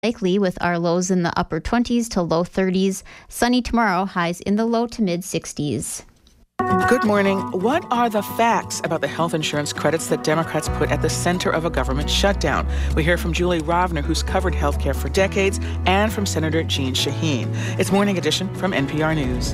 Likely with our lows in the upper 20s to low 30s. Sunny tomorrow, highs in the low to mid 60s. Good morning. What are the facts about the health insurance credits that Democrats put at the center of a government shutdown? We hear from Julie Rovner, who's covered healthcare for decades, and from Senator Jeanne Shaheen. It's Morning Edition from NPR News.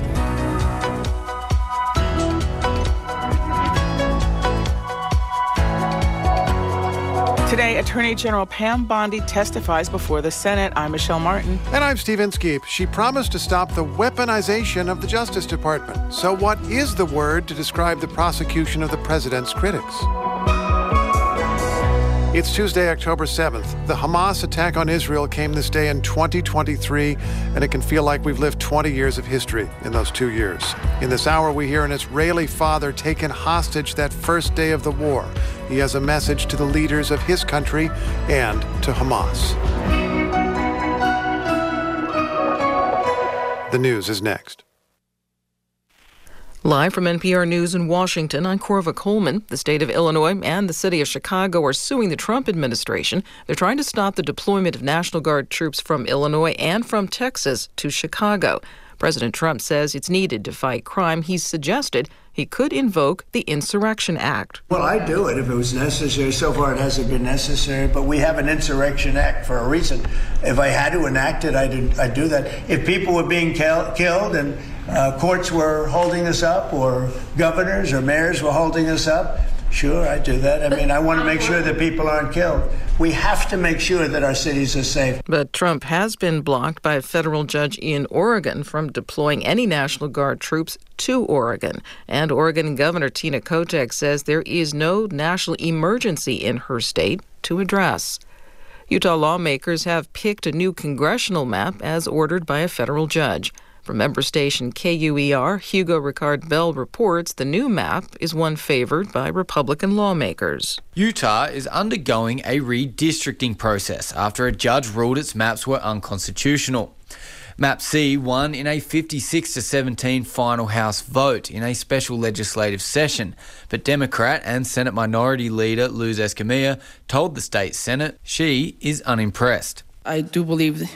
Today, Attorney General Pam Bondi testifies before the Senate. I'm Michelle Martin. And I'm Steve Inskeep. She promised to stop the weaponization of the Justice Department. So what is the word to describe the prosecution of the president's critics? It's Tuesday, October 7th. The Hamas attack on Israel came this day in 2023, and it can feel like we've lived 20 years of history in those 2 years. In this hour, we hear an Israeli father taken hostage that first day of the war. He has a message to the leaders of his country and to Hamas. The news is next. Live from NPR News in Washington, I'm Corva Coleman. The state of Illinois and the city of Chicago are suing the Trump administration. They're trying to stop the deployment of National Guard troops from Illinois and from Texas to Chicago. President Trump says it's needed to fight crime. He's suggested he could invoke the Insurrection Act. Well, I'd do it if it was necessary. So far, it hasn't been necessary, but we have an Insurrection Act for a reason. If I had to enact it, I'd do that. If people were being killed and courts were holding us up, or governors or mayors were holding us up, sure, I'd do that. I mean, I want to make sure that people aren't killed. We have to make sure that our cities are safe. But Trump has been blocked by a federal judge in Oregon from deploying any National Guard troops to Oregon. And Oregon Governor Tina Kotek says there is no national emergency in her state to address. Utah lawmakers have picked a new congressional map as ordered by a federal judge. From member station KUER, Hugo Ricard Bell reports the new map is one favored by Republican lawmakers. Utah is undergoing a redistricting process after a judge ruled its maps were unconstitutional. Map C won in a 56-17 final House vote in a special legislative session, but Democrat and Senate Minority Leader Luz Escamilla told the state Senate she is unimpressed. I do believe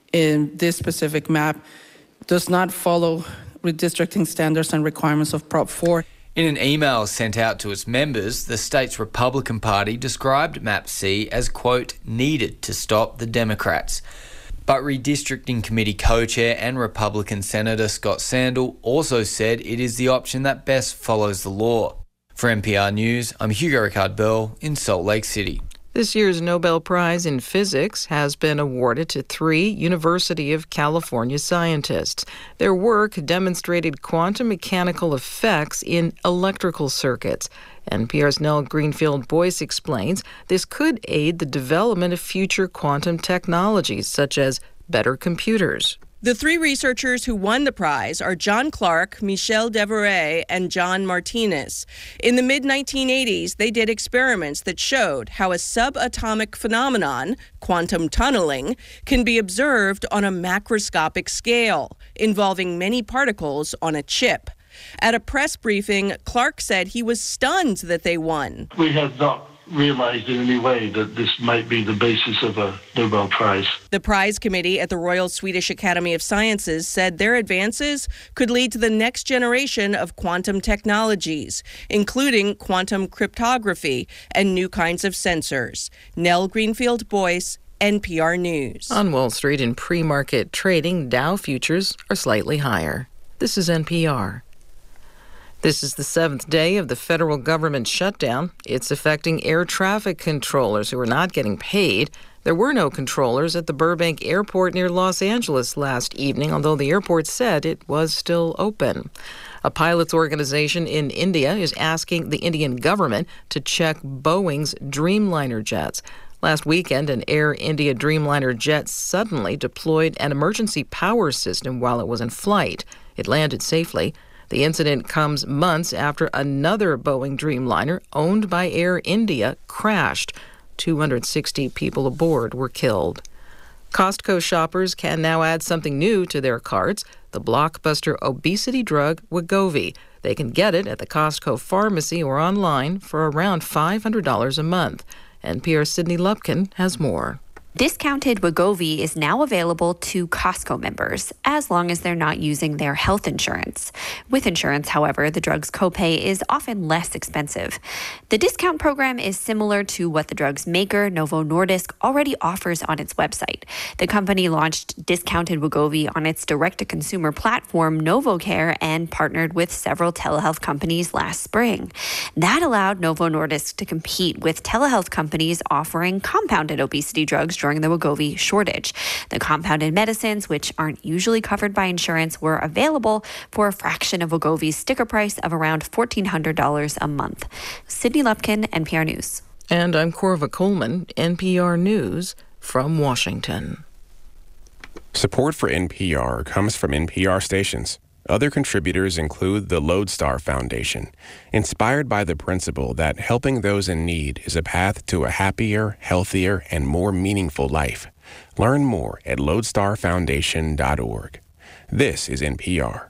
in this specific map does not follow redistricting standards and requirements of Prop 4. In an email sent out to its members, the state's Republican Party described Map C as, quote, needed to stop the Democrats. But Redistricting Committee co-chair and Republican Senator Scott Sandell also said it is the option that best follows the law. For NPR News, I'm Hugo Ricard Bell in Salt Lake City. This year's Nobel Prize in Physics has been awarded to 3 University of California scientists. Their work demonstrated quantum mechanical effects in electrical circuits. NPR's Nell Greenfield-Boyce explains this could aid the development of future quantum technologies, such as better computers. The 3 researchers who won the prize are John Clark, Michel Devoret, and John Martinez. In the mid-1980s, they did experiments that showed how a subatomic phenomenon, quantum tunneling, can be observed on a macroscopic scale, involving many particles on a chip. At a press briefing, Clark said he was stunned that they won. We had not realized in any way that this might be the basis of a Nobel Prize. The prize committee at the Royal Swedish Academy of Sciences said their advances could lead to the next generation of quantum technologies, including quantum cryptography and new kinds of sensors. Nell Greenfield-Boyce, NPR News. On Wall Street in pre-market trading, Dow futures are slightly higher. This is NPR. This is the 7th day of the federal government shutdown. It's affecting air traffic controllers who are not getting paid. There were no controllers at the Burbank Airport near Los Angeles last evening, although the airport said it was still open. A pilots organization in India is asking the Indian government to check Boeing's Dreamliner jets. Last weekend, an Air India Dreamliner jet suddenly deployed an emergency power system while it was in flight. It landed safely. The incident comes months after another Boeing Dreamliner, owned by Air India, crashed. 260 people aboard were killed. Costco shoppers can now add something new to their carts, the blockbuster obesity drug Wegovy. They can get it at the Costco pharmacy or online for around $500 a month. NPR's Sydney Lupkin has more. Discounted Wegovy is now available to Costco members, as long as they're not using their health insurance. With insurance, however, the drug's copay is often less expensive. The discount program is similar to what the drug's maker, Novo Nordisk, already offers on its website. The company launched discounted Wegovy on its direct-to-consumer platform, NovoCare, and partnered with several telehealth companies last spring. That allowed Novo Nordisk to compete with telehealth companies offering compounded obesity drugs during the Wegovy shortage. The compounded medicines, which aren't usually covered by insurance, were available for a fraction of Wegovy's sticker price of around $1,400 a month. Sydney Lupkin, NPR News. And I'm Corva Coleman, NPR News from Washington. Support for NPR comes from NPR stations. Other contributors include the Lodestar Foundation, inspired by the principle that helping those in need is a path to a happier, healthier, and more meaningful life. Learn more at lodestarfoundation.org. This is NPR.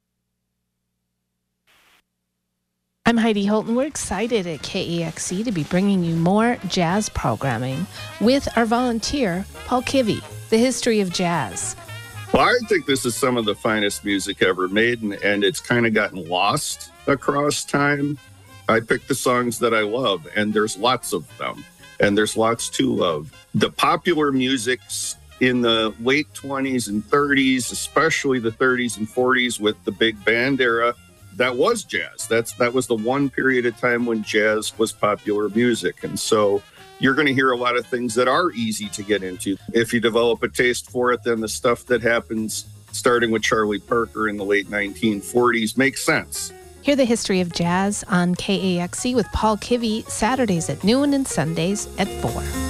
I'm Heidi Holton. We're excited at KEXC to be bringing you more jazz programming with our volunteer, Paul Kivy, the history of jazz. Well, I think this is some of the finest music ever made, and it's kind of gotten lost across time. I picked the songs that I love, and there's lots of them, and there's lots to love. The popular music in the late 20s and 30s, especially the 30s and 40s with the big band era, that was jazz. That was the one period of time when jazz was popular music. And so you're going to hear a lot of things that are easy to get into. If you develop a taste for it, then the stuff that happens starting with Charlie Parker in the late 1940s makes sense. Hear the history of jazz on KEXC with Paul Kivy, Saturdays at noon and Sundays at 4.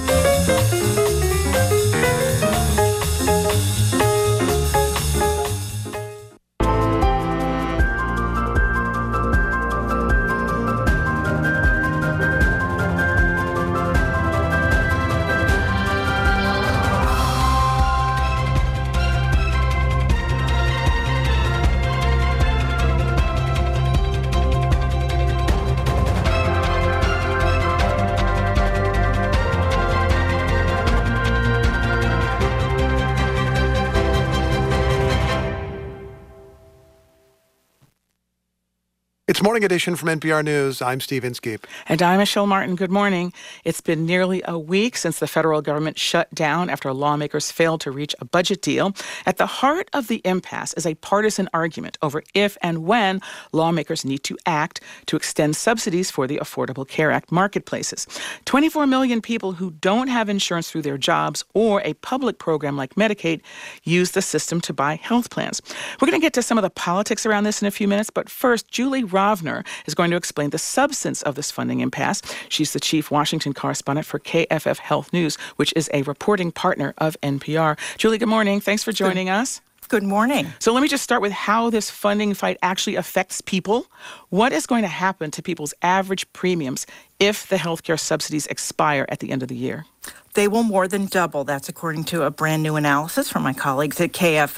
It's Morning Edition from NPR News. I'm Steve Inskeep. And I'm Michelle Martin. Good morning. It's been nearly a week since the federal government shut down after lawmakers failed to reach a budget deal. At the heart of the impasse is a partisan argument over if and when lawmakers need to act to extend subsidies for the Affordable Care Act marketplaces. 24 million people who don't have insurance through their jobs or a public program like Medicaid use the system to buy health plans. We're going to get to some of the politics around this in a few minutes, but first, Julie Rovner is going to explain the substance of this funding impasse. She's the chief Washington correspondent for KFF Health News, which is a reporting partner of NPR. Julie, good morning. Thanks for joining us. Good morning. So let me just start with how this funding fight actually affects people. What is going to happen to people's average premiums if the healthcare subsidies expire at the end of the year? They will more than double. That's according to a brand new analysis from my colleagues at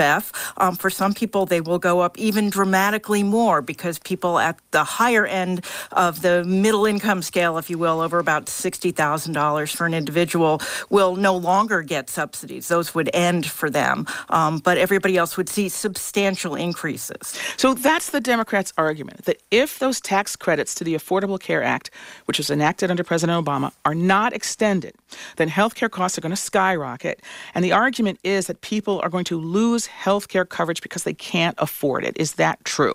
KFF. For some people, they will go up even dramatically more because people at the higher end of the middle income scale, if you will, over about $60,000 for an individual, will no longer get subsidies. Those would end for them. But everybody else would see substantial increases. So that's the Democrats' argument, that if those tax credits to the Affordable Care Act, which was enacted under President Obama, are not extended, then healthcare costs are going to skyrocket. And the argument is that people are going to lose healthcare coverage because they can't afford it. Is that true?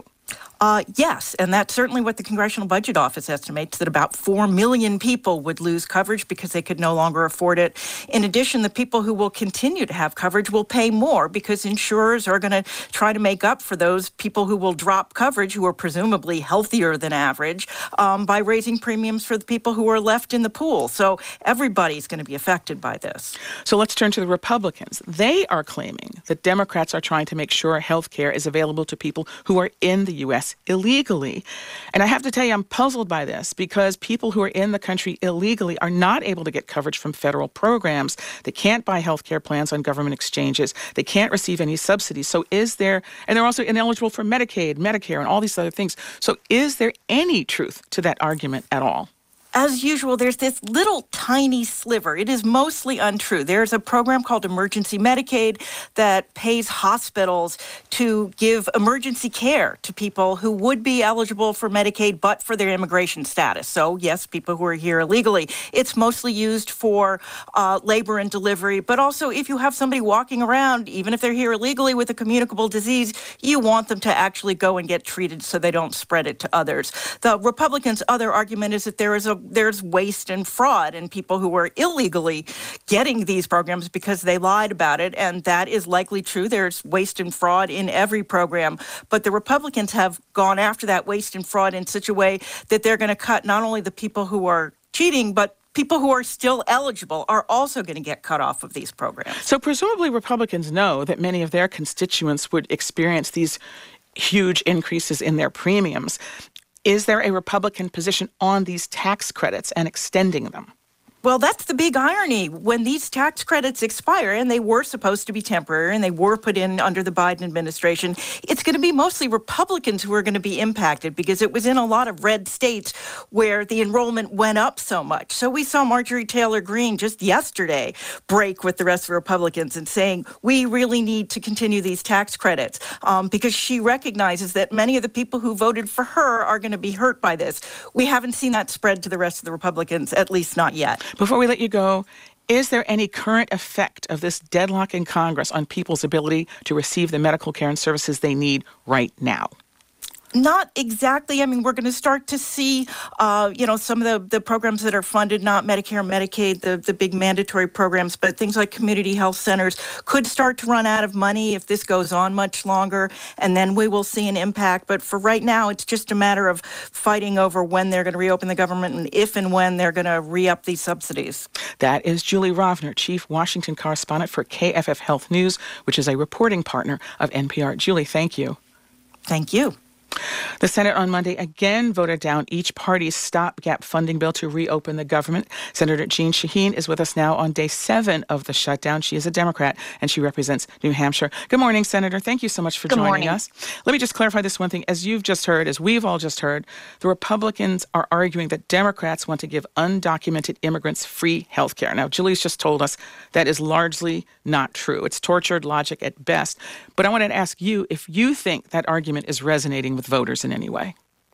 Yes, and that's certainly what the Congressional Budget Office estimates, that about 4 million people would lose coverage because they could no longer afford it. In addition, the people who will continue to have coverage will pay more because insurers are going to try to make up for those people who will drop coverage, who are presumably healthier than average, by raising premiums for the people who are left in the pool. So everybody's going to be affected by this. So let's turn to the Republicans. They are claiming that Democrats are trying to make sure health care is available to people who are in the U.S. illegally. And I have to tell you, I'm puzzled by this because people who are in the country illegally are not able to get coverage from federal programs. They can't buy health care plans on government exchanges. They can't receive any subsidies. So is there, and they're also ineligible for Medicaid, Medicare, and all these other things. So is there any truth to that argument at all? As usual, there's this little tiny sliver. It is mostly untrue. There's a program called Emergency Medicaid that pays hospitals to give emergency care to people who would be eligible for Medicaid, but for their immigration status. So, yes, people who are here illegally. It's mostly used for labor and delivery, but also if you have somebody walking around, even if they're here illegally with a communicable disease, you want them to actually go and get treated so they don't spread it to others. The Republicans' other argument is that there's waste and fraud in people who are illegally getting these programs because they lied about it, and that is likely true. There's waste and fraud in every program, but the Republicans have gone after that waste and fraud in such a way that they're going to cut not only the people who are cheating, but people who are still eligible are also going to get cut off of these programs. So presumably Republicans know that many of their constituents would experience these huge increases in their premiums. Is there a Republican position on these tax credits and extending them? Well, that's the big irony. When these tax credits expire, and they were supposed to be temporary, and they were put in under the Biden administration, it's going to be mostly Republicans who are going to be impacted because it was in a lot of red states where the enrollment went up so much. So we saw Marjorie Taylor Greene just yesterday break with the rest of the Republicans and saying, we really need to continue these tax credits because she recognizes that many of the people who voted for her are going to be hurt by this. We haven't seen that spread to the rest of the Republicans, at least not yet. Before we let you go, is there any current effect of this deadlock in Congress on people's ability to receive the medical care and services they need right now? Not exactly. I mean, we're going to start to see, some of the programs that are funded, not Medicare, Medicaid, the big mandatory programs, but things like community health centers could start to run out of money if this goes on much longer, and then we will see an impact. But for right now, it's just a matter of fighting over when they're going to reopen the government and if and when they're going to re-up these subsidies. That is Julie Rovner, Chief Washington Correspondent for KFF Health News, which is a reporting partner of NPR. Julie, thank you. Thank you. The Senate on Monday again voted down each party's stopgap funding bill to reopen the government. Senator Jeanne Shaheen is with us now on day 7 of the shutdown. She is a Democrat, and she represents New Hampshire. Good morning, Senator. Thank you so much for joining us. Let me just clarify this one thing. As you've just heard, as we've all just heard, the Republicans are arguing that Democrats want to give undocumented immigrants free health care. Now, Julie's just told us that is largely not true. It's tortured logic at best. But I wanted to ask you if you think that argument is resonating with voters in any way.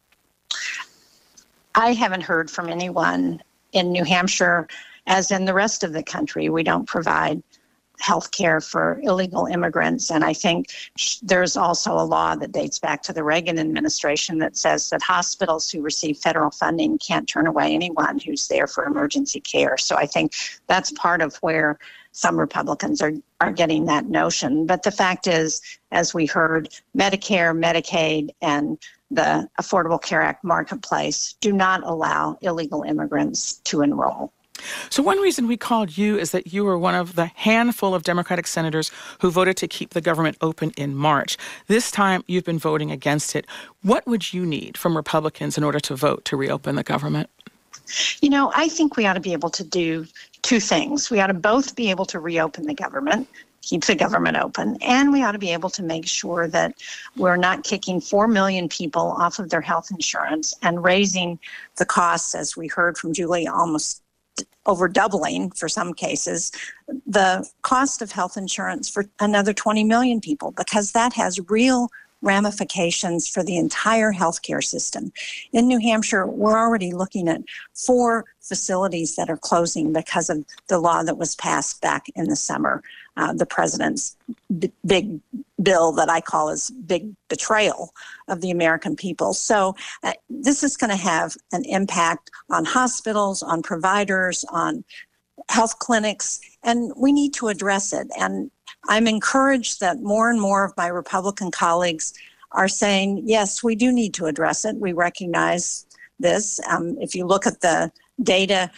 I haven't heard from anyone in New Hampshire, as in the rest of the country. We don't provide health care for illegal immigrants. And I think there's also a law that dates back to the Reagan administration that says that hospitals who receive federal funding can't turn away anyone who's there for emergency care. So I think that's part of where some Republicans are getting that notion. But the fact is, as we heard, Medicare, Medicaid, and the Affordable Care Act marketplace do not allow illegal immigrants to enroll. So one reason we called you is that you were one of the handful of Democratic senators who voted to keep the government open in March. This time, you've been voting against it. What would you need from Republicans in order to vote to reopen the government? You know, I think we ought to be able to do two things. We ought to both be able to reopen the government, keep the government open, and we ought to be able to make sure that we're not kicking 4 million people off of their health insurance and raising the costs, as we heard from Julie, almost over doubling for some cases, the cost of health insurance for another 20 million people, because that has real ramifications for the entire healthcare system. In New Hampshire, we're already looking at 4 facilities that are closing because of the law that was passed back in the summer, the president's big bill that I call his big betrayal of the American people. So this is going to have an impact on hospitals, on providers, on health clinics, and we need to address it. And I'm encouraged that more and more of my Republican colleagues are saying, yes, we do need to address it. We recognize this. If you look at the data,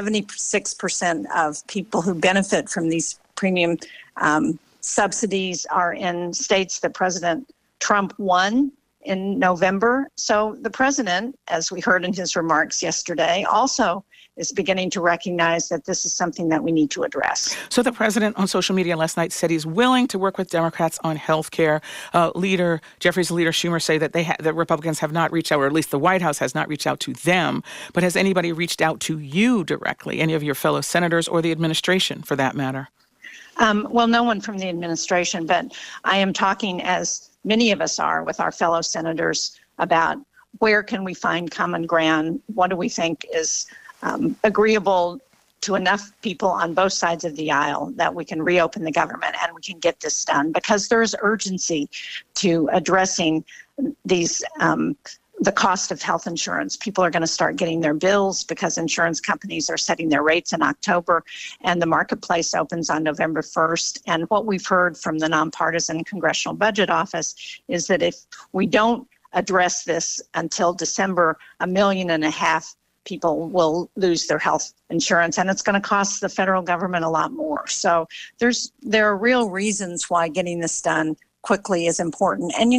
76% of people who benefit from these premium subsidies are in states that President Trump won in November. So the president, as we heard in his remarks yesterday, also is beginning to recognize that this is something that we need to address. So the president on social media last night said he's willing to work with Democrats on health care. Jeffries leader Schumer say that that Republicans have not reached out, or at least the White House has not reached out to them. But has anybody reached out to you directly, any of your fellow senators or the administration for that matter? Well, no one from the administration, but I am talking, as many of us are, with our fellow senators about where can we find common ground? What do we think is agreeable to enough people on both sides of the aisle that we can reopen the government and we can get this done? Because there's urgency to addressing these the cost of health insurance. People are going to start getting their bills because insurance companies are setting their rates in October, and the marketplace opens on November 1st. And what we've heard from the Nonpartisan Congressional Budget Office is that if we don't address this until December, 1.5 million people will lose their health insurance, and it's going to cost the federal government a lot more. So there are real reasons why getting this done quickly is important. And,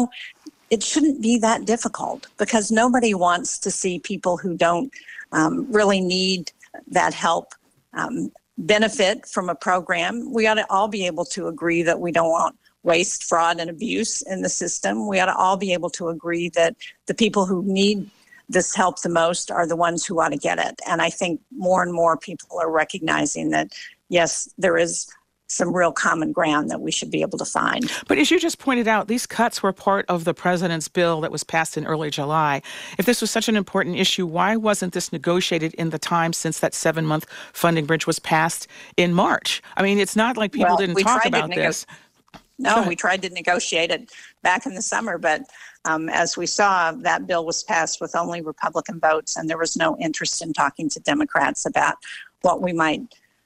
it shouldn't be that difficult, because nobody wants to see people who don't really need that help benefit from a program. We ought to all be able to agree that we don't want waste, fraud, and abuse in the system. We ought to all be able to agree that the people who need this help the most are the ones who ought to get it. And I think more and more people are recognizing that, yes, there is some real common ground that we should be able to find. But as you just pointed out, these cuts were part of the president's bill that was passed in early July. If this was such an important issue, why wasn't this negotiated in the time since that 7-month funding bridge was passed in March? I mean, it's not like people didn't talk about this. No, we tried to negotiate it back in the summer, but as we saw, that bill was passed with only Republican votes, and there was no interest in talking to Democrats about what we might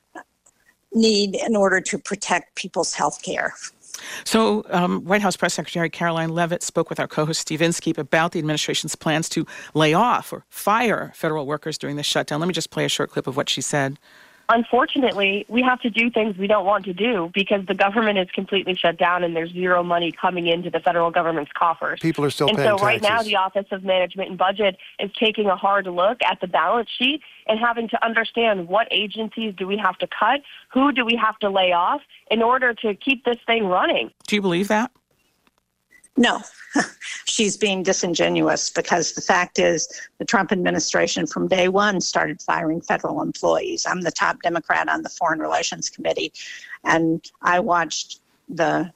need in order to protect people's health care. So White House Press Secretary Caroline Leavitt spoke with our co-host Steve Inskeep about the administration's plans to lay off or fire federal workers during the shutdown. Let me just play a short clip of what she said. Unfortunately, we have to do things we don't want to do because the government is completely shut down and there's zero money coming into the federal government's coffers. People are still paying taxes. And so taxes. right now, the Office of Management and Budget is taking a hard look at the balance sheet and having to understand what agencies do we have to cut, who do we have to lay off in order to keep this thing running. Do you believe that? No, she's being disingenuous, because the fact is the Trump administration from day one started firing federal employees. I'm the top Democrat on the Foreign Relations Committee, and I watched the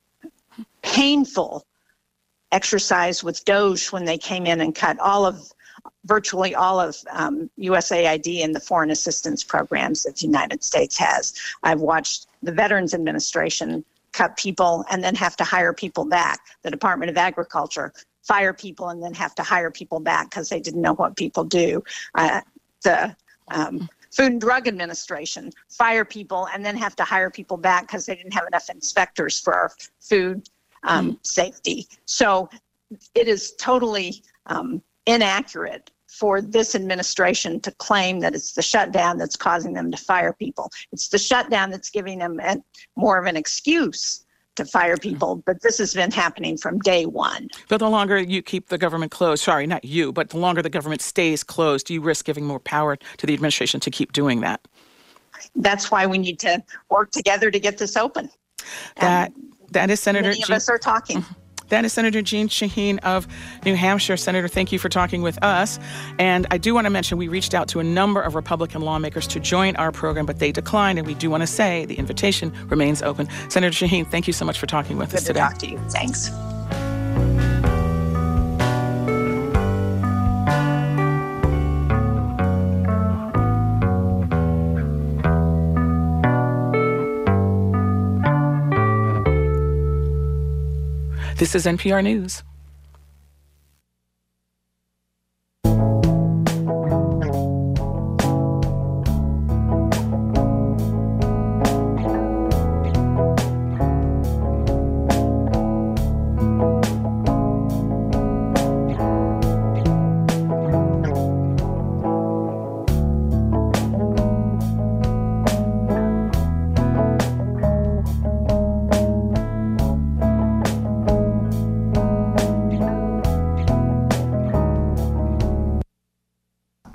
painful exercise with DOGE when they came in and cut virtually all of USAID and the foreign assistance programs that the United States has. I've watched the Veterans Administration cut people and then have to hire people back. The Department of Agriculture fire people and then have to hire people back because they didn't know what people do. The Food and Drug Administration fire people and then have to hire people back because they didn't have enough inspectors for our food safety. So it is totally inaccurate for this administration to claim that it's the shutdown that's causing them to fire people. It's the shutdown that's giving them more of an excuse to fire people, but this has been happening from day one. But the longer you keep the government closed, sorry, not you, but the longer the government stays closed, you risk giving more power to the administration to keep doing that. That's why we need to work together to get this open. That is Senator Many of us are talking. That is Senator Jeanne Shaheen of New Hampshire. Senator, thank you for talking with us. And I do want to mention we reached out to a number of Republican lawmakers to join our program, but they declined. And we do want to say the invitation remains open. Senator Shaheen, thank you so much for talking with us today. Good to talk to you. Thanks. This is NPR News.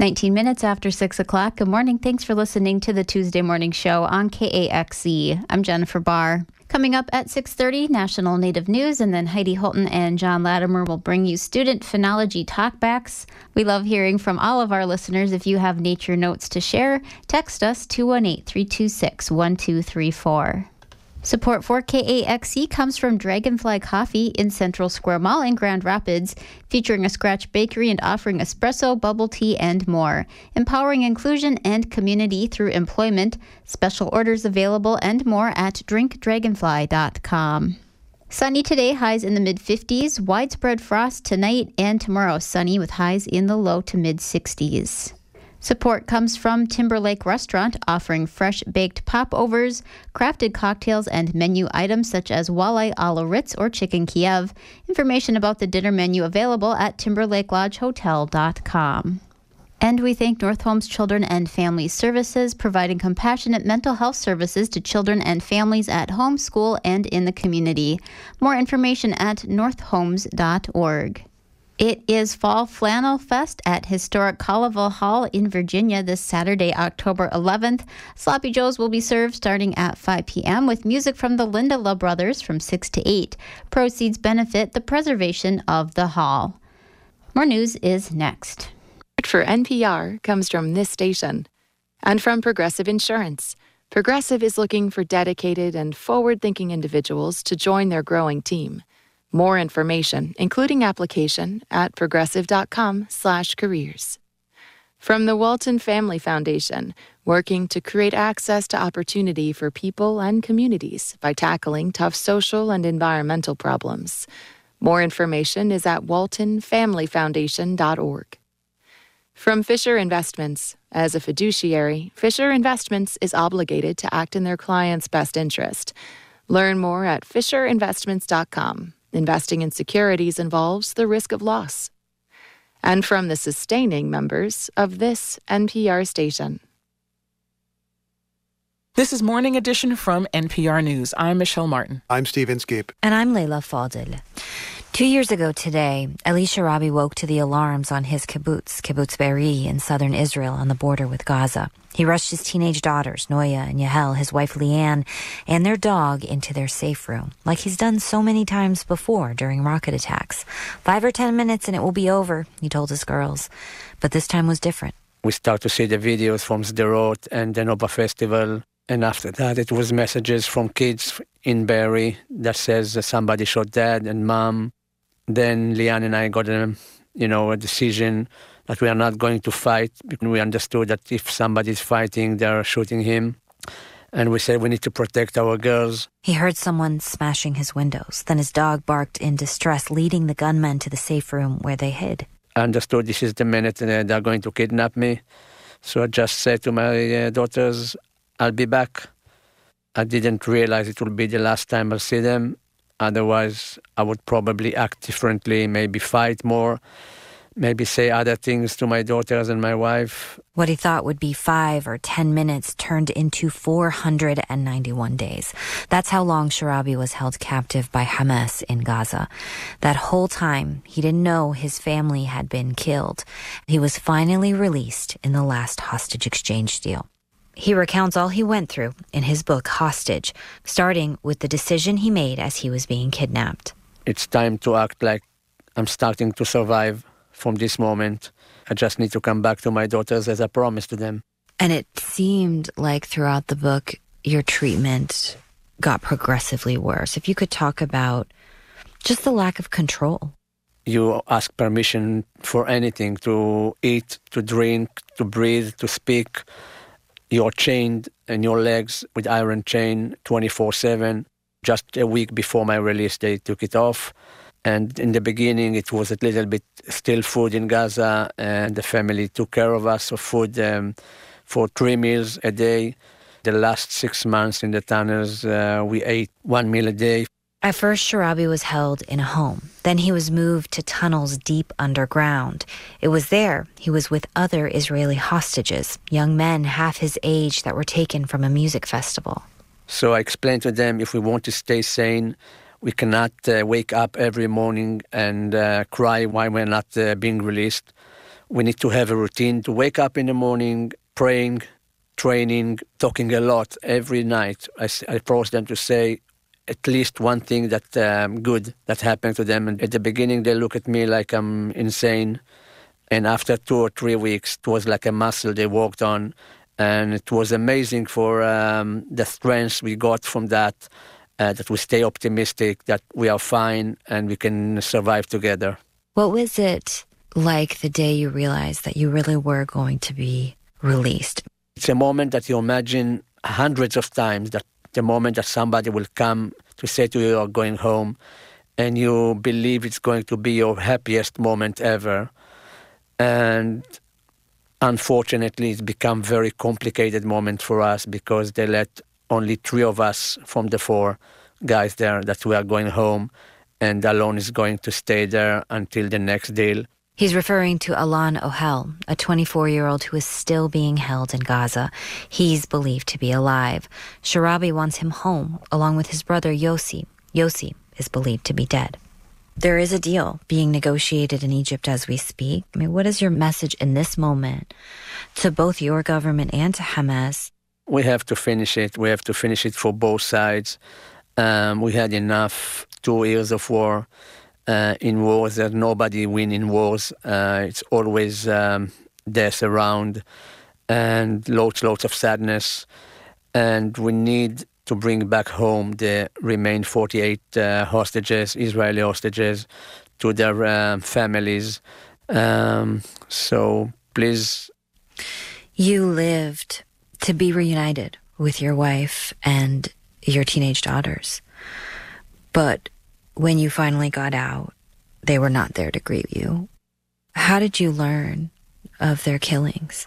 19 minutes after 6 o'clock. Good morning. Thanks for listening to the Tuesday Morning Show on KAXE. I'm Jennifer Barr. Coming up at 6:30, National Native News, and then Heidi Holton and John Latimer will bring you student phenology talkbacks. We love hearing from all of our listeners. If you have nature notes to share, text us 218-326-1234. Support for KAXE comes from Dragonfly Coffee in Central Square Mall in Grand Rapids, featuring a scratch bakery and offering espresso, bubble tea, and more. Empowering inclusion and community through employment. Special orders available and more at drinkdragonfly.com. Sunny today, highs in the mid-50s. Widespread frost tonight and tomorrow. Sunny with highs in the low to mid-60s. Support comes from Timberlake Restaurant, offering fresh baked popovers, crafted cocktails, and menu items such as walleye a la Ritz or chicken Kiev. Information about the dinner menu available at timberlakelodgehotel.com. And we thank North Homes Children and Family Services, providing compassionate mental health services to children and families at home, school, and in the community. More information at northhomes.org. It is Fall Flannel Fest at historic Colleyville Hall in Virginia this Saturday, October 11th. Sloppy Joes will be served starting at 5 p.m. with music from the Lindela Brothers from 6 to 8. Proceeds benefit the preservation of the hall. More news is next. For NPR comes from this station and from Progressive Insurance. Progressive is looking for dedicated and forward-thinking individuals to join their growing team. More information, including application, at progressive.com/careers. From the Walton Family Foundation, working to create access to opportunity for people and communities by tackling tough social and environmental problems. More information is at waltonfamilyfoundation.org. From Fisher Investments, as a fiduciary, Fisher Investments is obligated to act in their client's best interest. Learn more at fisherinvestments.com. Investing in securities involves the risk of loss. And from the sustaining members of this NPR station. This is Morning Edition from NPR News. I'm Michelle Martin. I'm Steve Inskeep. And I'm Leila Fadel. 2 years ago today, Ali Sharabi woke to the alarms on his kibbutz Be'eri in southern Israel on the border with Gaza. He rushed his teenage daughters, Noya and Yahel, his wife Leanne, and their dog into their safe room, like he's done so many times before during rocket attacks. 5 or 10 minutes and it will be over, he told his girls. But this time was different. We start to see the videos from Sderot and the Nova Festival. And after that, it was messages from kids in Be'eri that says somebody shot dad and mom. Then Leanne and I got a decision that we are not going to fight. We understood that if somebody is fighting, they're shooting him. And we said we need to protect our girls. He heard someone smashing his windows. Then his dog barked in distress, leading the gunmen to the safe room where they hid. I understood this is the minute they're going to kidnap me. So I just said to my daughters, I'll be back. I didn't realize it would be the last time I'll see them. Otherwise, I would probably act differently, maybe fight more, maybe say other things to my daughters and my wife. What he thought would be 5 or 10 minutes turned into 491 days. That's how long Sharabi was held captive by Hamas in Gaza. That whole time, he didn't know his family had been killed. He was finally released in the last hostage exchange deal. He recounts all he went through in his book, Hostage, starting with the decision he made as he was being kidnapped. It's time to act like I'm starting to survive from this moment. I just need to come back to my daughters as I promised to them. And it seemed like throughout the book, your treatment got progressively worse. If you could talk about just the lack of control. You ask permission for anything, to eat, to drink, to breathe, to speak. You're chained in your legs with iron chain 24/7. Just a week before my release, they took it off. And in the beginning, it was a little bit still food in Gaza, and the family took care of us of food for 3 meals a day. The last 6 months in the tunnels, we ate 1 meal a day. At first, Sharabi was held in a home. Then he was moved to tunnels deep underground. It was there he was with other Israeli hostages, young men half his age that were taken from a music festival. So I explained to them, if we want to stay sane, we cannot wake up every morning and cry why we're not being released. We need to have a routine to wake up in the morning, praying, training, talking a lot every night. I force them to say at least one thing that good that happened to them. And at the beginning, they look at me like I'm insane. And after 2 or 3 weeks, it was like a muscle they worked on. And it was amazing for the strength we got from that, that we stay optimistic, that we are fine and we can survive together. What was it like the day you realized that you really were going to be released? It's a moment that you imagine hundreds of times, that the moment that somebody will come to say to you you're going home, and you believe it's going to be your happiest moment ever. And unfortunately, it's become a very complicated moment for us because they let only 3 of us from the 4 guys there that we are going home, and Alon is going to stay there until the next deal. He's referring to Alon Ohel, a 24-year-old who is still being held in Gaza. He's believed to be alive. Sharabi wants him home, along with his brother Yossi. Yossi is believed to be dead. There is a deal being negotiated in Egypt as we speak. I mean, what is your message in this moment to both your government and to Hamas? We have to finish it. We have to finish it for both sides. We had enough 2 years of war. In wars, that nobody wins in wars. It's always death around and lots of sadness. And we need to bring back home the remaining 48 hostages, Israeli hostages, to their families. So please. You lived to be reunited with your wife and your teenage daughters. But when you finally got out, they were not there to greet you. How did you learn of their killings?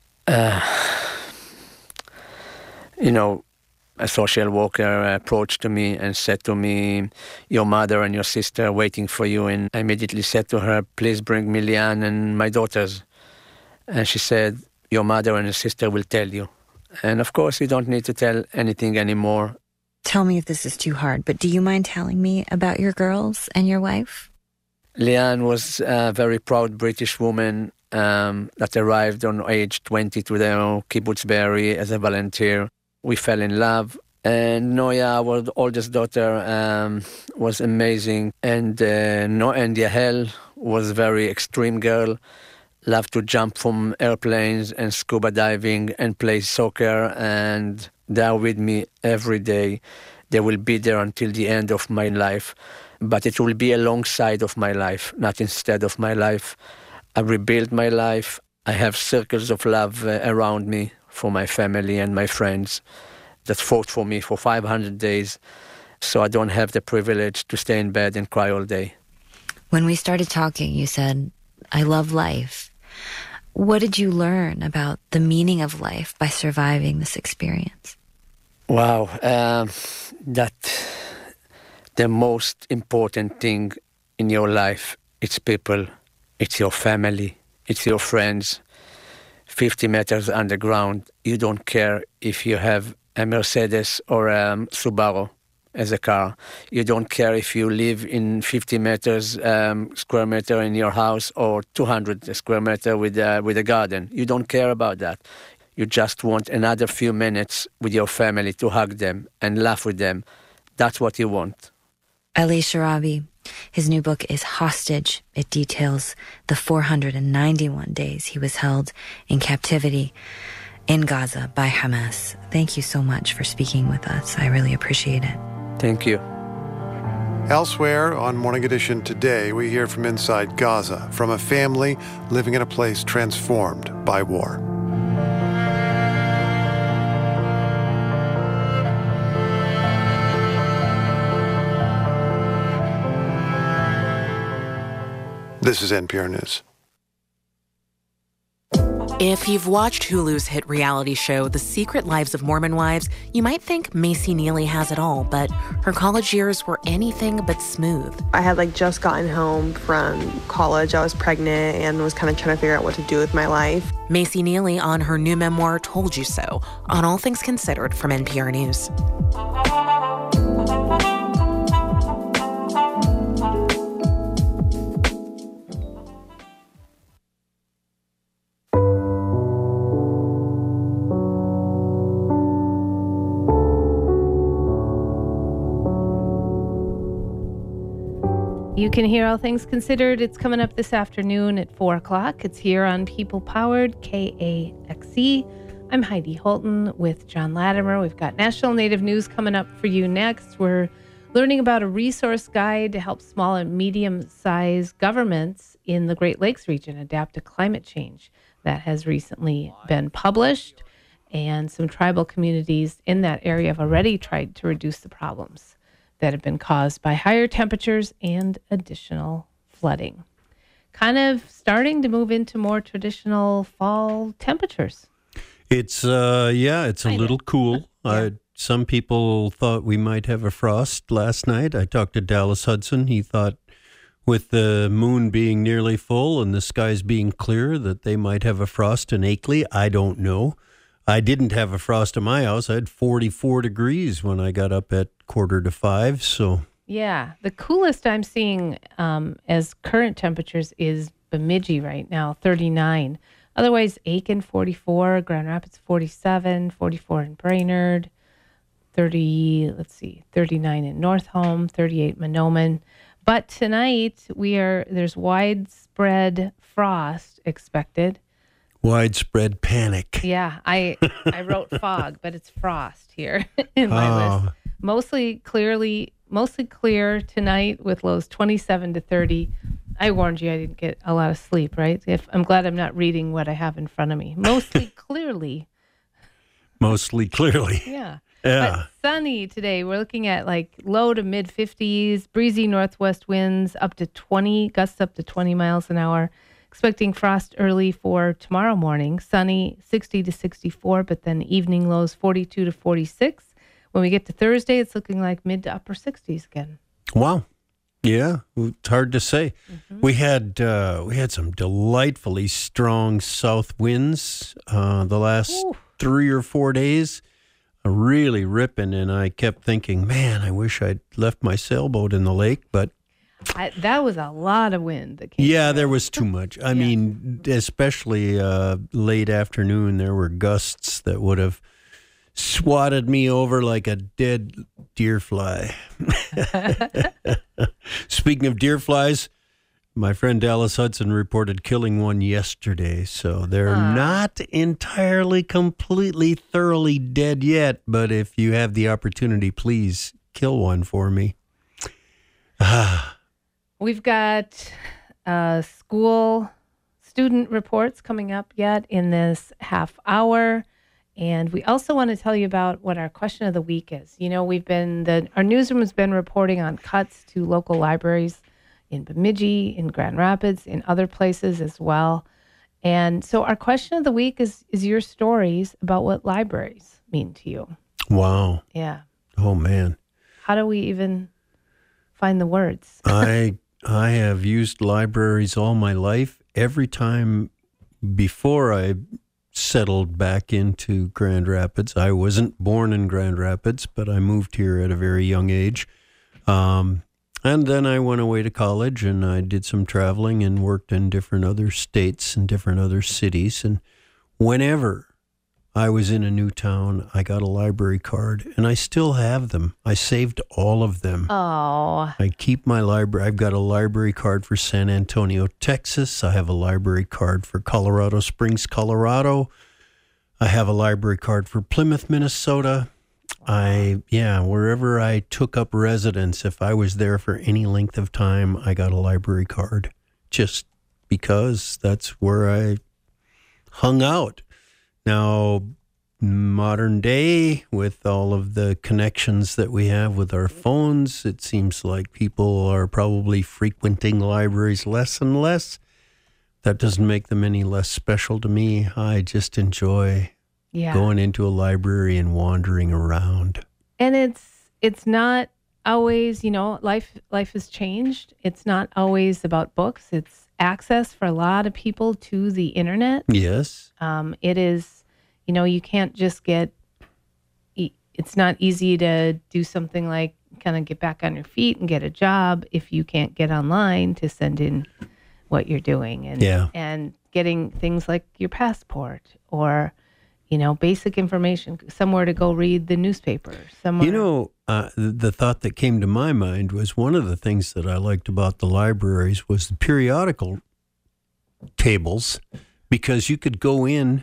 A social worker approached to me and said to me, your mother and your sister are waiting for you. And I immediately said to her, please bring me Lian and my daughters. And she said, your mother and your sister will tell you. And of course, you don't need to tell anything anymore. Tell me if this is too hard, but do you mind telling me about your girls and your wife? Lian was a very proud British woman that arrived on age 20 to the Kibbutz Be'eri as a volunteer. We fell in love. And Noya, our oldest daughter, was amazing. And Yahel was a very extreme girl, loved to jump from airplanes and scuba diving and play soccer, and they are with me every day. They will be there until the end of my life. But it will be alongside of my life, not instead of my life. I rebuilt my life. I have circles of love around me for my family and my friends that fought for me for 500 days. So I don't have the privilege to stay in bed and cry all day. When we started talking, you said, I love life. What did you learn about the meaning of life by surviving this experience? Wow, that the most important thing in your life, it's people, it's your family, it's your friends. 50 meters underground, you don't care if you have a Mercedes or a Subaru as a car. You don't care if you live in 50 meters square meter in your house or 200 square meter with a garden. You don't care about that. You just want another few minutes with your family to hug them and laugh with them. That's what you want. Ali Sharabi, his new book is Hostage. It details the 491 days he was held in captivity in Gaza by Hamas. Thank you so much for speaking with us. I really appreciate it. Thank you. Elsewhere on Morning Edition today, we hear from inside Gaza, from a family living in a place transformed by war. This is NPR News. If you've watched Hulu's hit reality show, The Secret Lives of Mormon Wives, you might think Macy Neely has it all, but her college years were anything but smooth. I had just gotten home from college. I was pregnant and was kind of trying to figure out what to do with my life. Macy Neely on her new memoir, Told You So, on All Things Considered from NPR News. You can hear All Things Considered. It's coming up this afternoon at 4 o'clock. It's here on People Powered, KAXE. I'm Heidi Holton with John Latimer. We've got National Native News coming up for you next. We're learning about a resource guide to help small and medium-sized governments in the Great Lakes region adapt to climate change. That has recently been published, and some tribal communities in that area have already tried to reduce the problems that have been caused by higher temperatures and additional flooding. Kind of starting to move into more traditional fall temperatures. It's it's a little cool. Some people thought we might have a frost last night. I talked to Dallas Hudson. He thought with the moon being nearly full and the skies being clear that they might have a frost in Akeley. I don't know. I didn't have a frost in my house. I had 44 degrees when I got up at 4:45. So yeah, the coolest I'm seeing as current temperatures is Bemidji right now, 39. Otherwise, Aiken 44, Grand Rapids 47, 44 in Brainerd, 39 in North Home, 38 Monoman. But tonight there's widespread frost expected. Widespread panic. Yeah, I wrote fog, but it's frost here in my list. Mostly clear tonight with lows 27 to 30. I warned you I didn't get a lot of sleep, right? I'm glad I'm not reading what I have in front of me. Mostly clearly. Mostly clearly. Yeah. Yeah. But sunny today. We're looking at like low to mid 50s, breezy northwest winds up to 20, gusts up to 20 miles an hour. Expecting frost early for tomorrow morning. Sunny 60 to 64, but then evening lows 42 to 46. When we get to Thursday, it's looking like mid to upper 60s again. Wow. Yeah, it's hard to say. Mm-hmm. We had some delightfully strong south winds the last 3 or 4 days. Really ripping, and I kept thinking, man, I wish I'd left my sailboat in the lake, but that was a lot of wind that came through. There was too much. I mean, especially late afternoon, there were gusts that would have swatted me over like a dead deer fly. Speaking of deer flies, my friend Dallas Hudson reported killing one yesterday, so they're not entirely, completely, thoroughly dead yet, but if you have the opportunity, please kill one for me. We've got school student reports coming up yet in this half hour. And we also want to tell you about what our question of the week is. You know, our newsroom has been reporting on cuts to local libraries in Bemidji, in Grand Rapids, in other places as well. And so our question of the week is your stories about what libraries mean to you. Wow. Yeah. Oh, man. How do we even find the words? I have used libraries all my life. Every time before I settled back into Grand Rapids. I wasn't born in Grand Rapids, but I moved here at a very young age. And then I went away to college and I did some traveling and worked in different other states and different other cities. And whenever I was in a new town, I got a library card and I still have them. I saved all of them. Oh. I keep my library. I've got a library card for San Antonio, Texas. I have a library card for Colorado Springs, Colorado. I have a library card for Plymouth, Minnesota. Wherever I took up residence, if I was there for any length of time, I got a library card just because that's where I hung out. Now, modern day, with all of the connections that we have with our phones, it seems like people are probably frequenting libraries less and less. That doesn't make them any less special to me. I just enjoy going into a library and wandering around. And it's not always, life has changed. It's not always about books. It's access for a lot of people to the internet. Yes. It is, you can't just it's not easy to do something like kind of get back on your feet and get a job if you can't get online to send in what you're doing and getting things like your passport or basic information, somewhere to go read the newspaper. Somewhere. The thought that came to my mind was one of the things that I liked about the libraries was the periodical tables, because you could go in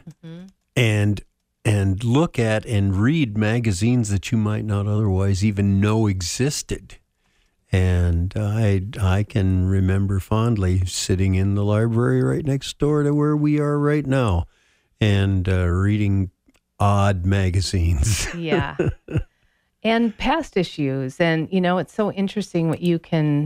and look at and read magazines that you might not otherwise even know existed. And I can remember fondly sitting in the library right next door to where we are right now and reading odd magazines. Yeah. And past issues. And, it's so interesting what you can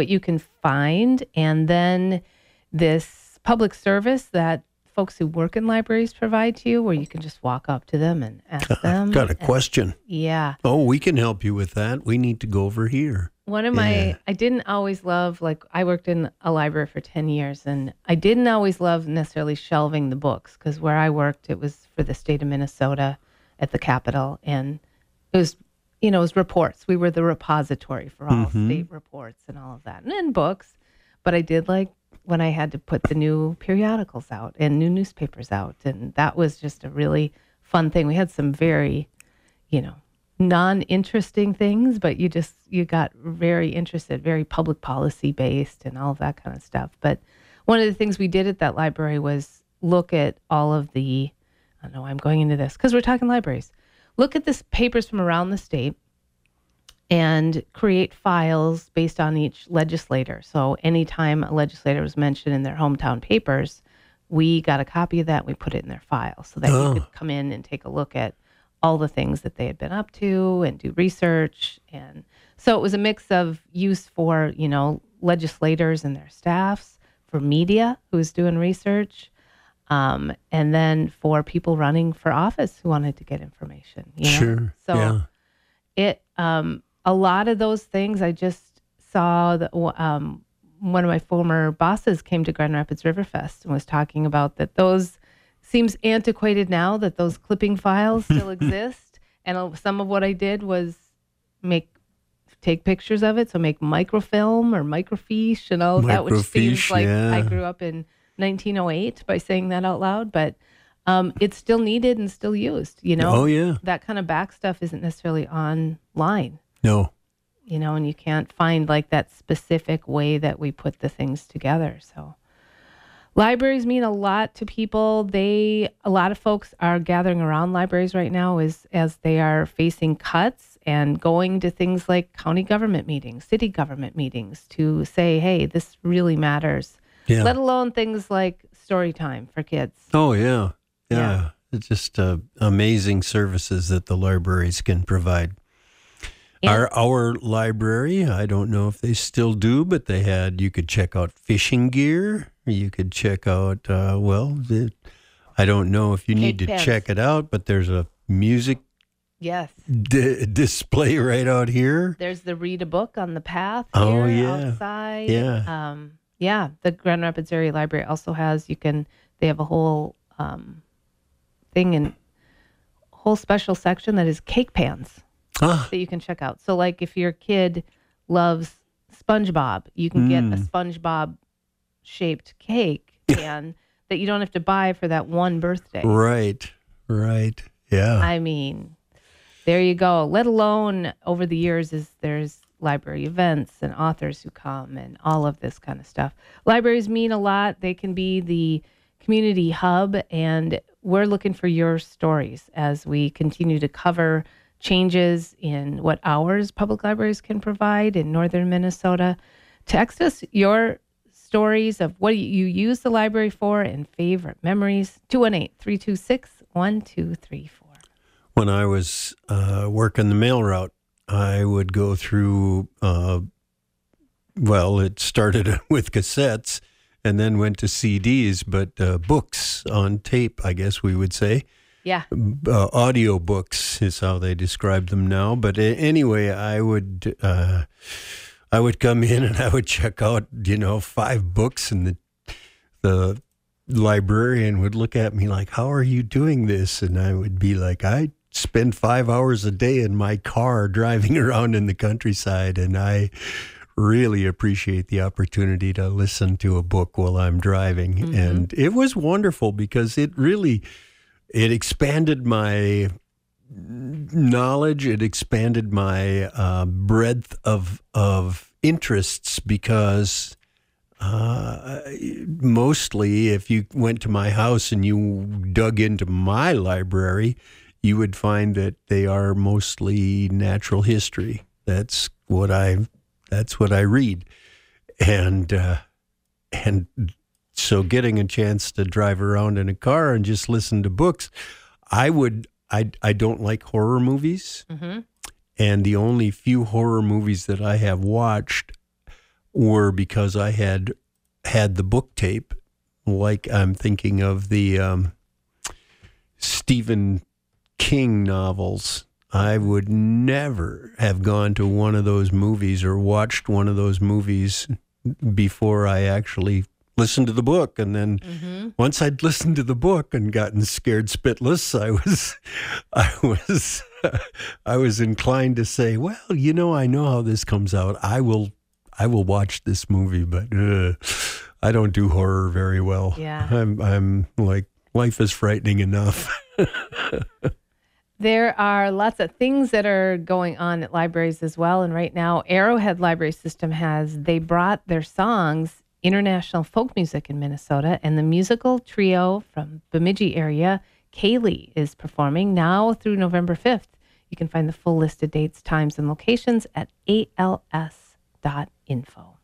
find. And then this public service that folks who work in libraries provide to you, where you can just walk up to them and ask them. Got a question. Yeah. Oh, we can help you with that. We need to go over here. One of I didn't always love, I worked in a library for 10 years, and I didn't always love necessarily shelving the books, because where I worked, it was for the state of Minnesota at the Capitol, and it was, it was reports. We were the repository for all state reports and all of that, and then books. But I did like when I had to put the new periodicals out and new newspapers out, and that was just a really fun thing. We had some very, non-interesting things, but you got very interested, very public policy based and all of that kind of stuff. But one of the things we did at that library was look at all of the, I don't know why I'm going into this, because we're talking libraries. Look at the papers from around the state and create files based on each legislator. So anytime a legislator was mentioned in their hometown papers, we got a copy of that and we put it in their file so that you could come in and take a look at all the things that they had been up to and do research. And so it was a mix of use for, legislators and their staffs, for media who's doing research, and then for people running for office who wanted to get information. Sure. So it, a lot of those things, I just saw that one of my former bosses came to Grand Rapids Riverfest and was talking about that those seems antiquated now, that those clipping files still exist. And some of what I did was take pictures of it. So make microfilm or microfiche and all of that, which seems like I grew up in 1908 by saying that out loud, but it's still needed and still used, Oh, yeah. That kind of back stuff isn't necessarily online. No. And you can't find that specific way that we put the things together. So libraries mean a lot to people. A lot of folks are gathering around libraries right now as they are facing cuts and going to things like county government meetings, city government meetings to say, hey, this really matters. Yeah. Let alone things like story time for kids. Oh, yeah. Yeah. It's just amazing services that the libraries can provide. Yeah. Our library, I don't know if they still do, but you could check out fishing gear. You could check out, I don't know if you need to check it out, but there's a music display right out here. There's the read a book on the path here outside. Yeah. The Grand Rapids Area Library also has, they have a whole thing and whole special section that is cake pans. That you can check out. So if your kid loves SpongeBob, you can get a SpongeBob shaped cake pan that you don't have to buy for that one birthday. Right. Yeah. I mean, there you go. Let alone over the years there's library events and authors who come and all of this kind of stuff. Libraries mean a lot. They can be the community hub, and we're looking for your stories as we continue to cover changes in what hours public libraries can provide in northern Minnesota. Text us your stories of what you use the library for and favorite memories. 218-326-1234. When I was working the mail route, I would go through, it started with cassettes and then went to CDs, but books on tape, I guess we would say. Yeah. Audio books is how they describe them now. But anyway, I would come in and I would check out, 5 books, and the librarian would look at me like, how are you doing this? And I would be like, I spend 5 hours a day in my car driving around in the countryside, and I really appreciate the opportunity to listen to a book while I'm driving. Mm-hmm. And it was wonderful because it really... it expanded my knowledge. It expanded my breadth of interests because mostly if you went to my house and you dug into my library, you would find that they are mostly natural history. That's what I read. And so getting a chance to drive around in a car and just listen to books, I don't like horror movies. Mm-hmm. And the only few horror movies that I have watched were because I had the book tape. Like I'm thinking of the Stephen King novels. I would never have gone to one of those movies or watched one of those movies before I actually listened to the book. And then once I'd listened to the book and gotten scared spitless, I was inclined to say, well, I know how this comes out. I will watch this movie, but I don't do horror very well. Yeah. I'm like, life is frightening enough. There are lots of things that are going on at libraries as well. And right now, Arrowhead Library System they brought their songs, international folk music in Minnesota, and the musical trio from Bemidji area, Kaylee, is performing now through November 5th. You can find the full list of dates, times, and locations at als.info.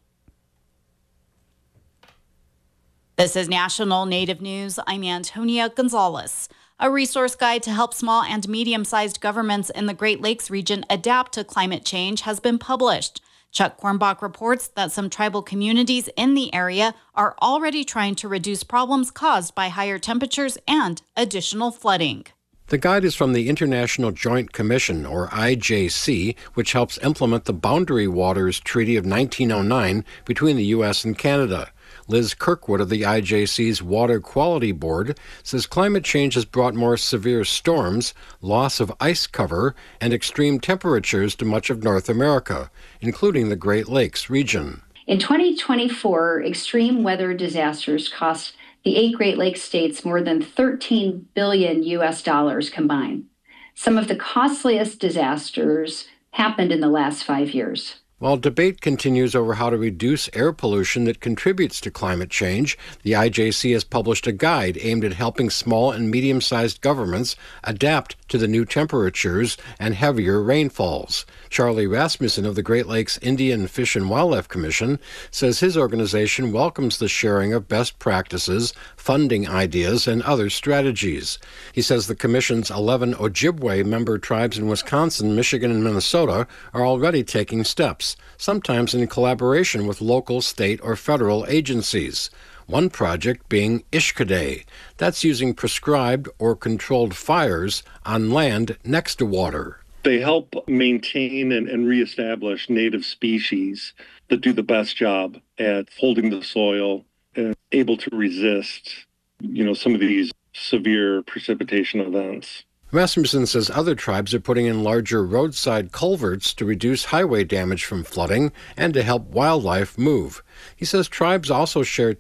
This is National Native News. I'm Antonia Gonzalez. A resource guide to help small and medium-sized governments in the Great Lakes region adapt to climate change has been published. Chuck Kornbach reports that some tribal communities in the area are already trying to reduce problems caused by higher temperatures and additional flooding. The guide is from the International Joint Commission, or IJC, which helps implement the Boundary Waters Treaty of 1909 between the U.S. and Canada. Liz Kirkwood of the IJC's Water Quality Board says climate change has brought more severe storms, loss of ice cover, and extreme temperatures to much of North America, including the Great Lakes region. In 2024, extreme weather disasters cost the 8 Great Lakes states more than $13 billion combined. Some of the costliest disasters happened in the last 5 years. While debate continues over how to reduce air pollution that contributes to climate change, the IJC has published a guide aimed at helping small and medium-sized governments adapt to the new temperatures and heavier rainfalls. Charlie Rasmussen of the Great Lakes Indian Fish and Wildlife Commission says his organization welcomes the sharing of best practices, funding ideas, and other strategies. He says the Commission's 11 Ojibwe member tribes in Wisconsin, Michigan, and Minnesota are already taking steps, sometimes in collaboration with local, state, or federal agencies. One project being Ishkade. That's using prescribed or controlled fires on land next to water. They help maintain and reestablish native species that do the best job at holding the soil and able to resist, some of these severe precipitation events. Rasmussen says other tribes are putting in larger roadside culverts to reduce highway damage from flooding and to help wildlife move. He says tribes also share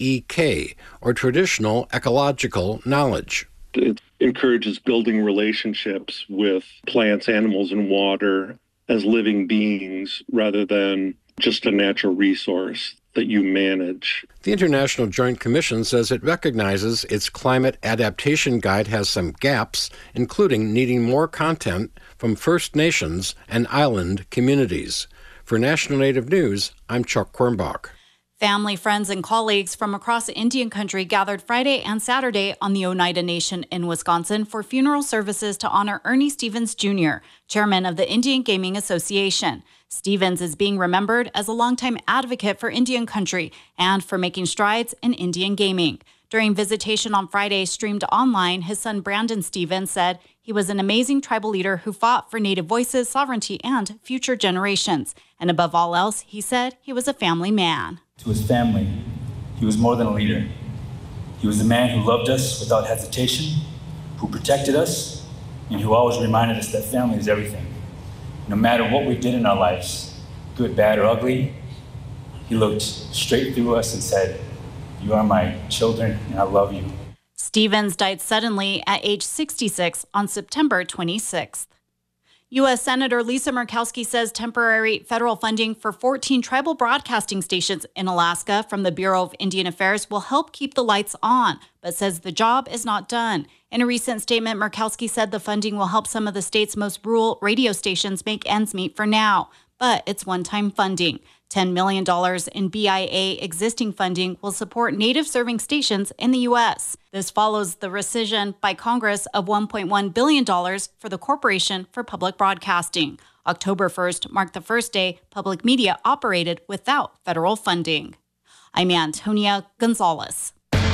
TEK, or traditional ecological knowledge. It encourages building relationships with plants, animals, and water as living beings rather than just a natural resource that you manage. The International Joint Commission says it recognizes its climate adaptation guide has some gaps, including needing more content from First Nations and island communities. For National Native News, I'm Chuck Kornbach. Family, friends, and colleagues from across Indian country gathered Friday and Saturday on the Oneida Nation in Wisconsin for funeral services to honor Ernie Stevens Jr., chairman of the Indian Gaming Association. Stevens is being remembered as a longtime advocate for Indian country and for making strides in Indian gaming. During visitation on Friday, streamed online, his son Brandon Stevens said he was an amazing tribal leader who fought for Native voices, sovereignty, and future generations. And above all else, he said he was a family man. To his family, he was more than a leader. He was a man who loved us without hesitation, who protected us, and who always reminded us that family is everything. No matter what we did in our lives, good, bad, or ugly, he looked straight through us and said, "You are my children, and I love you." Stevens died suddenly at age 66 on September 26th. U.S. Senator Lisa Murkowski says temporary federal funding for 14 tribal broadcasting stations in Alaska from the Bureau of Indian Affairs will help keep the lights on, but says the job is not done. In a recent statement, Murkowski said the funding will help some of the state's most rural radio stations make ends meet for now, but it's one-time funding. $10 million in BIA existing funding will support Native-serving stations in the U.S. This follows the rescission by Congress of $1.1 billion for the Corporation for Public Broadcasting. October 1st marked the first day public media operated without federal funding. I'm Antonia Gonzalez.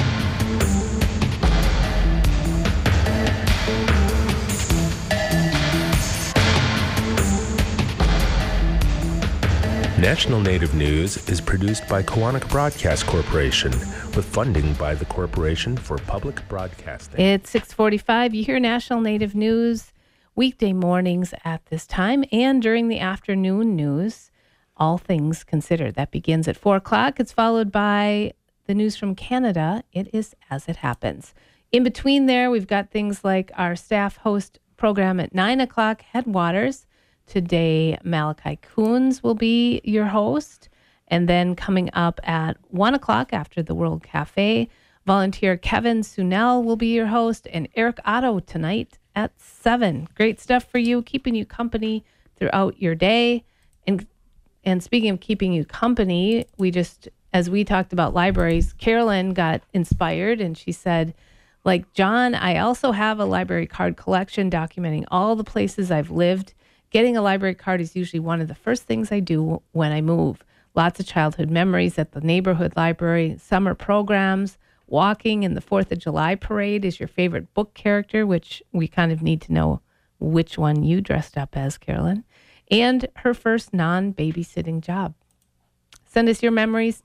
National Native News is produced by Kawanak Broadcast Corporation with funding by the Corporation for Public Broadcasting. It's 6:45. You hear National Native News weekday mornings at this time and during the afternoon news, All Things Considered. That begins at 4 o'clock. It's followed by the news from Canada. It is As It Happens. In between there, we've got things like our staff host program at 9 o'clock, Headwaters. Today, Malachi Coons will be your host. And then coming up at 1 o'clock after the World Cafe, volunteer Kevin Sunel will be your host, and Eric Otto tonight at 7. Great stuff for you, keeping you company throughout your day. And speaking of keeping you company, as we talked about libraries, Carolyn got inspired and she said, like John, I also have a library card collection documenting all the places I've lived. Getting a library card is usually one of the first things I do when I move. Lots of childhood memories at the neighborhood library, summer programs, walking in the 4th of July parade is your favorite book character, which we kind of need to know which one you dressed up as, Carolyn, and her first non-babysitting job. Send us your memories,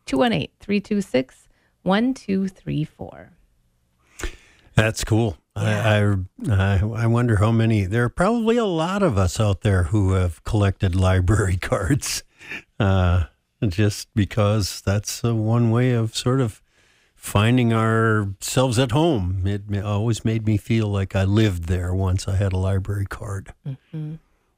218-326-1234. That's cool. Yeah. I wonder how many. There are probably a lot of us out there who have collected library cards, just because that's one way of sort of finding ourselves at home. It always made me feel like I lived there once I had a library card. Mm-hmm.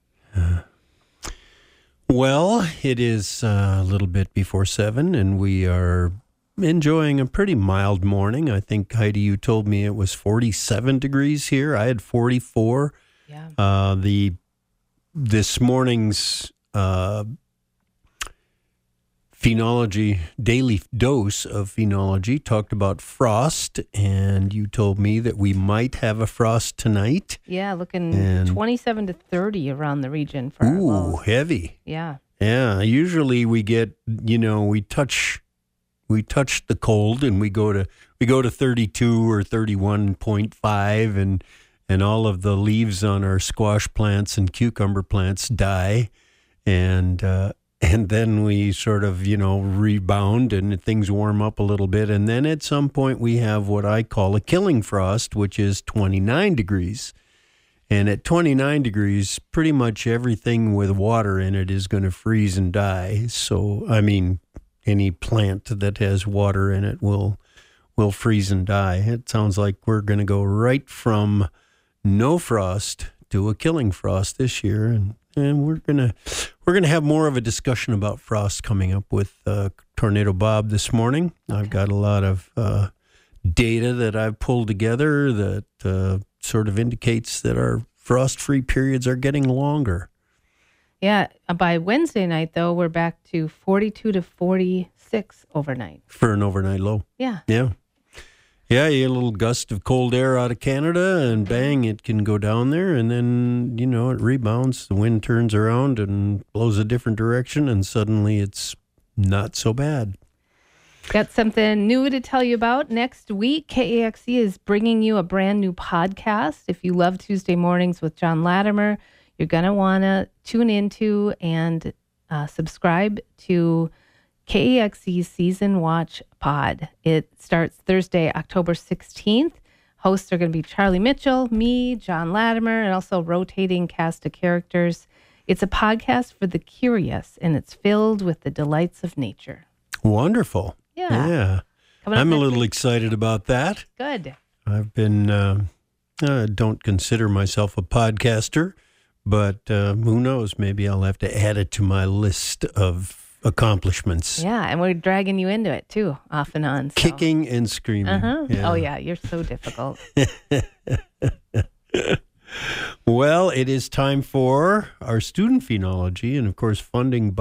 Well, it is a little bit before 7, and we are enjoying a pretty mild morning. I think, Heidi, you told me it was 47 degrees here. I had 44. Yeah. This morning's phenology, daily dose of phenology, talked about frost, and you told me that we might have a frost tonight. Yeah, looking 27 to 30 around the region for our lows. Heavy. Yeah. Yeah, usually we get, we touch the cold and we go to 32 or 31.5 and all of the leaves on our squash plants and cucumber plants die, and then we sort of rebound and things warm up a little bit, and then at some point we have what I call a killing frost, which is 29 degrees. And at 29 degrees, pretty much everything with water in it is going to freeze and die. So, I mean, any plant that has water in it will freeze and die. It sounds like we're going to go right from no frost to a killing frost this year, and we're gonna have more of a discussion about frost coming up with Tornado Bob this morning. Okay. I've got a lot of data that I've pulled together that sort of indicates that our frost-free periods are getting longer. Yeah, by Wednesday night, though, we're back to 42 to 46 overnight. For an overnight low. Yeah. Yeah. Yeah, you get a little gust of cold air out of Canada, and bang, it can go down there, and then, it rebounds. The wind turns around and blows a different direction, and suddenly it's not so bad. Got something new to tell you about. Next week, KAXE is bringing you a brand new podcast. If you love Tuesday mornings with John Latimer, you're going to want to tune into and subscribe to KAXE Season Watch Pod. It starts Thursday, October 16th. Hosts are going to be Charlie Mitchell, me, John Latimer, and also a rotating cast of characters. It's a podcast for the curious, and it's filled with the delights of nature. Wonderful. Yeah. I'm a little excited about that. Good. I've been, don't consider myself a podcaster, but who knows? Maybe I'll have to add it to my list of accomplishments. Yeah, and we're dragging you into it too, off and on. So. Kicking and screaming. Yeah. Oh, yeah, you're so difficult. Well, it is time for our student phenology, and of course, funding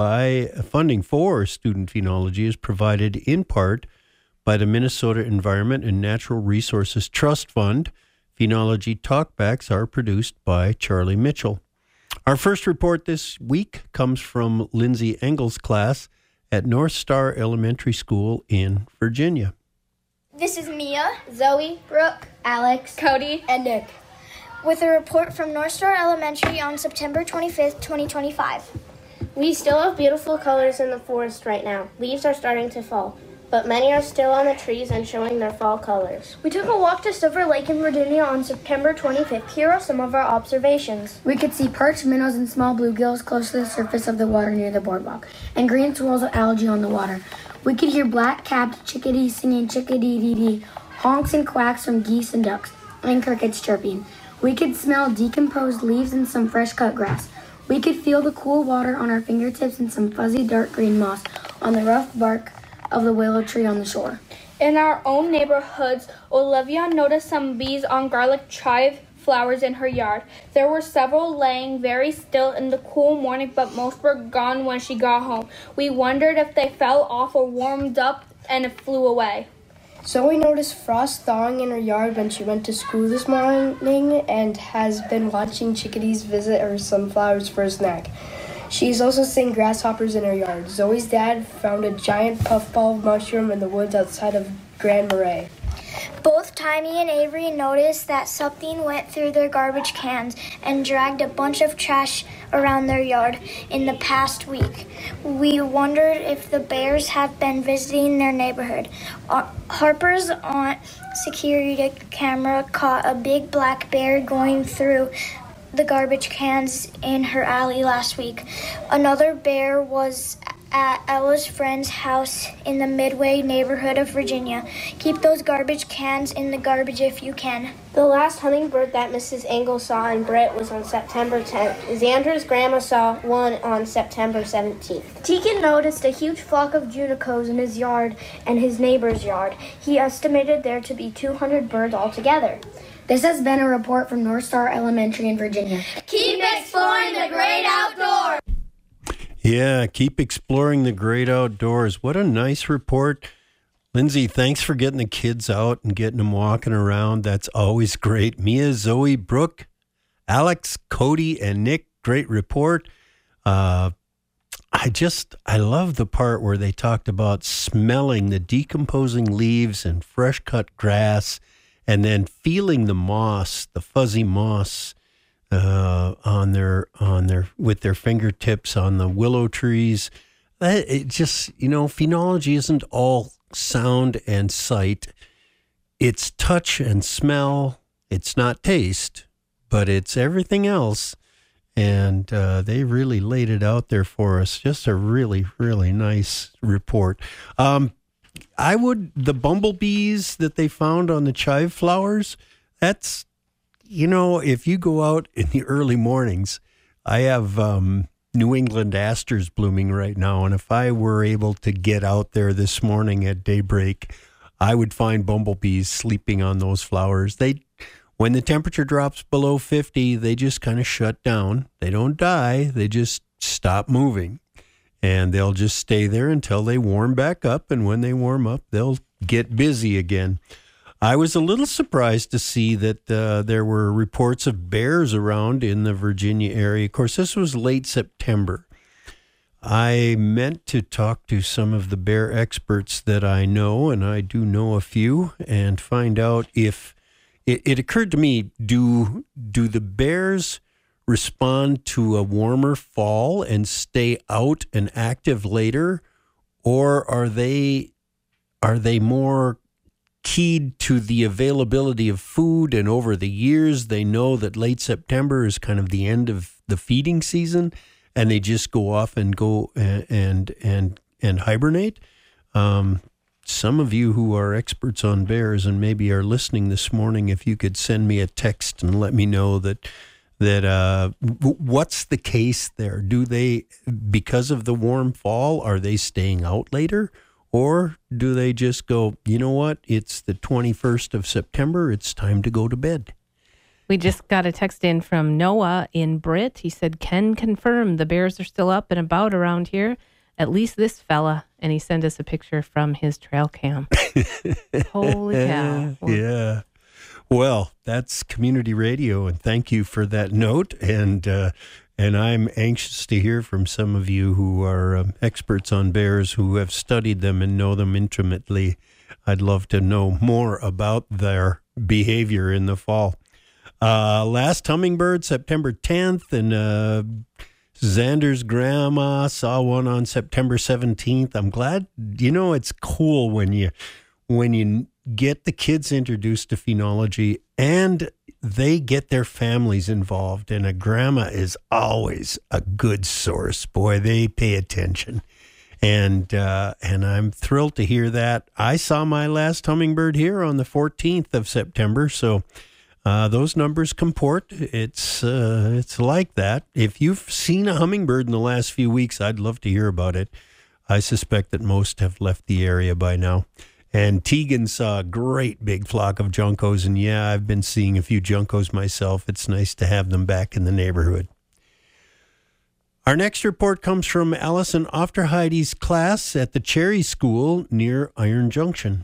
for student phenology is provided in part by the Minnesota Environment and Natural Resources Trust Fund. Phenology talkbacks are produced by Charlie Mitchell. Our first report this week comes from Lindsay Engel's class at North Star Elementary School in Virginia. This is Mia, Zoe, Brooke, Alex, Cody, and Nick, with a report from North Star Elementary on September 25th, 2025. We still have beautiful colors in the forest right now. Leaves are starting to fall, but many are still on the trees and showing their fall colors. We took a walk to Silver Lake in Virginia on September 25th. Here are some of our observations. We could see perch, minnows, and small bluegills close to the surface of the water near the boardwalk, and green swirls of algae on the water. We could hear black-capped chickadees singing chickadee-dee-dee, honks and quacks from geese and ducks, and crickets chirping. We could smell decomposed leaves and some fresh-cut grass. We could feel the cool water on our fingertips and some fuzzy dark green moss on the rough bark of the willow tree on the shore. In our own neighborhoods, Olivia noticed some bees on garlic chive flowers in her yard. There were several laying very still in the cool morning, but most were gone when she got home. We wondered if they fell off or warmed up and flew away. Zoe noticed frost thawing in her yard when she went to school this morning and has been watching chickadees visit her sunflowers for a snack. She's also seen grasshoppers in her yard. Zoe's dad found a giant puffball mushroom in the woods outside of Grand Marais. Both Timmy and Avery noticed that something went through their garbage cans and dragged a bunch of trash around their yard in the past week. We wondered if the bears have been visiting their neighborhood. Harper's aunt security camera caught a big black bear going through the garbage cans in her alley last week. Another bear was at Ella's friend's house in the Midway neighborhood of Virginia. Keep those garbage cans in the garbage if you can. The last hummingbird that Mrs. Engel saw in Britt was on September 10th. Xander's grandma saw one on September 17th. Tegan noticed a huge flock of junicos in his yard and his neighbor's yard. He estimated there to be 200 birds altogether. This has been a report from North Star Elementary in Virginia. Keep exploring the great outdoors. Yeah, keep exploring the great outdoors. What a nice report. Lindsay, thanks for getting the kids out and getting them walking around. That's always great. Mia, Zoe, Brooke, Alex, Cody, and Nick, great report. I love the part where they talked about smelling the decomposing leaves and fresh cut grass, and then feeling the moss, the fuzzy moss, on their with their fingertips on the willow trees. It just, phenology isn't all sound and sight. It's touch and smell. It's not taste, but it's everything else. And they really laid it out there for us. Just a really, really nice report. The bumblebees that they found on the chive flowers, that's, if you go out in the early mornings, I have New England asters blooming right now. And if I were able to get out there this morning at daybreak, I would find bumblebees sleeping on those flowers. When the temperature drops below 50, they just kind of shut down. They don't die. They just stop moving. And they'll just stay there until they warm back up. And when they warm up, they'll get busy again. I was a little surprised to see that there were reports of bears around in the Virginia area. Of course, this was late September. I meant to talk to some of the bear experts that I know, and I do know a few, and find out if it occurred to me, do the bears respond to a warmer fall and stay out and active later, or are they more keyed to the availability of food, and over the years they know that late September is kind of the end of the feeding season, and they just go off and go and hibernate? some of you who are experts on bears and maybe are listening this morning, if you could send me a text and let me know that what's the case there? Do they, because of the warm fall, are they staying out later? Or do they just go, you know what, it's the 21st of September, it's time to go to bed? We just got a text in from Noah in Britt. He said, "Can confirm the bears are still up and about around here. At least this fella." And he sent us a picture from his trail cam. Holy cow. Yeah. Well, that's community radio, and thank you for that note. And I'm anxious to hear from some of you who are experts on bears, who have studied them and know them intimately. I'd love to know more about their behavior in the fall. Last hummingbird, September 10th, and Xander's grandma saw one on September 17th. I'm glad, it's cool when you get the kids introduced to phenology and they get their families involved, and a grandma is always a good source. Boy, they pay attention. And I'm thrilled to hear that. I saw my last hummingbird here on the 14th of September, so those numbers comport. It's like that. If you've seen a hummingbird in the last few weeks, I'd love to hear about it. I suspect that most have left the area by now. And Tegan saw a great big flock of juncos, and yeah, I've been seeing a few juncos myself. It's nice to have them back in the neighborhood. Our next report comes from Allison Ofterheide's class at the Cherry School near Iron Junction.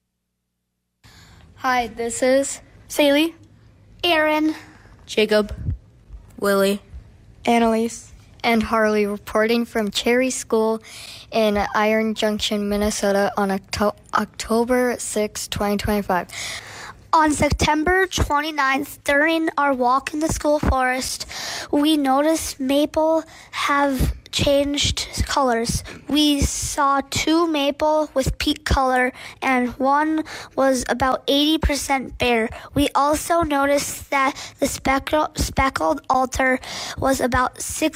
Hi, this is Saley, Aaron, Jacob, Willie, Annalise, and Harley reporting from Cherry School in Iron Junction, Minnesota on October 6, 2025. On September 29th, during our walk in the school forest, we noticed maple have changed colors. We saw 2 maple with peak color, and one was about 80% bare. We also noticed that the speckled alder was about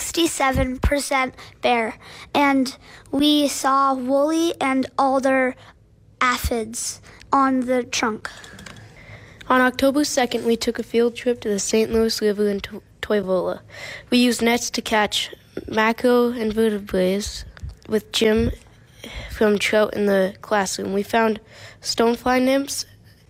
67% bare, and we saw woolly and alder aphids on the trunk. On October 2nd, we took a field trip to the St. Louis River in Toivola. We used nets to catch mackerel and vertebrates with Jim from trout in the classroom. We found stonefly nymphs,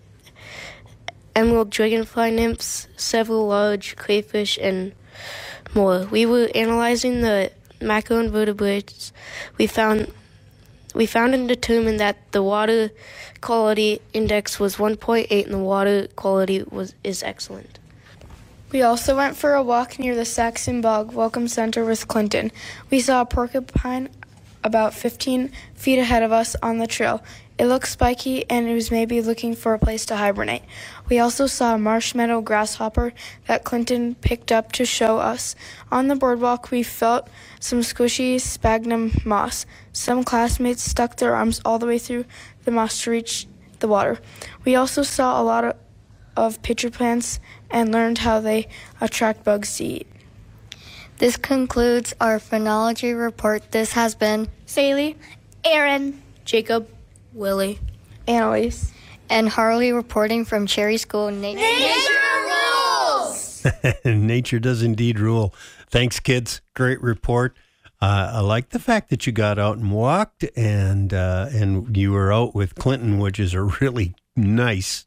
emerald dragonfly nymphs, several large crayfish, and more. We were analyzing the mackerel and vertebrates. We found and determined that the water quality index was 1.8 and the water quality is excellent. We also went for a walk near the Saxon Bog Welcome Center with Clinton. We saw a porcupine about 15 feet ahead of us on the trail. It looked spiky and it was maybe looking for a place to hibernate. We also saw a marsh meadow grasshopper that Clinton picked up to show us. On the boardwalk, we felt some squishy sphagnum moss. Some classmates stuck their arms all the way through the moss to reach the water. We also saw a lot of pitcher plants and learned how they attract bugs to eat. This concludes our phenology report. This has been Saley, Aaron, Jacob, Willie, Annalise, and Harley reporting from Cherry School. Nature rules! Nature does indeed rule. Thanks, kids. Great report. I like the fact that you got out and walked, and you were out with Clinton, which is a really nice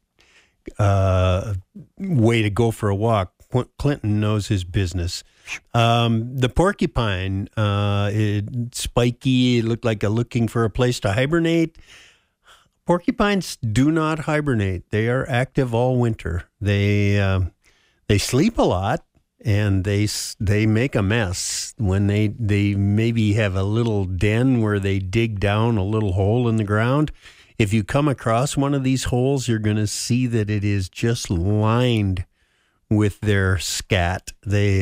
way to go for a walk. Clinton knows his business. The porcupine, spiky, it looked like looking for a place to hibernate. Porcupines do not hibernate. They are active all winter. They sleep a lot, and they make a mess when they maybe have a little den where they dig down a little hole in the ground. If you come across one of these holes, you're going to see that it is just lined with their scat. They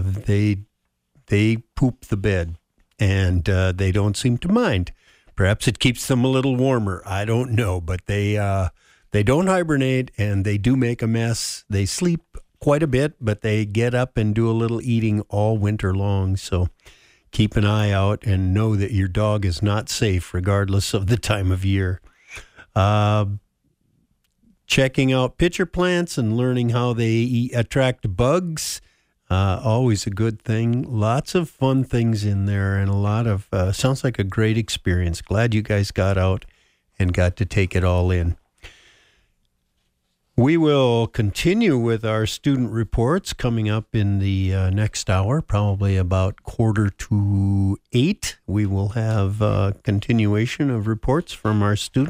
poop the bed, and they don't seem to mind. Perhaps it keeps them a little warmer. I don't know, but they don't hibernate, and they do make a mess. They sleep quite a bit, but they get up and do a little eating all winter long. So keep an eye out and know that your dog is not safe regardless of the time of year. Checking out pitcher plants and learning how they attract bugs. Always a good thing. Lots of fun things in there and a lot of, sounds like a great experience. Glad you guys got out and got to take it all in. We will continue with our student reports coming up in the next hour, probably about 7:45. We will have a continuation of reports from our students.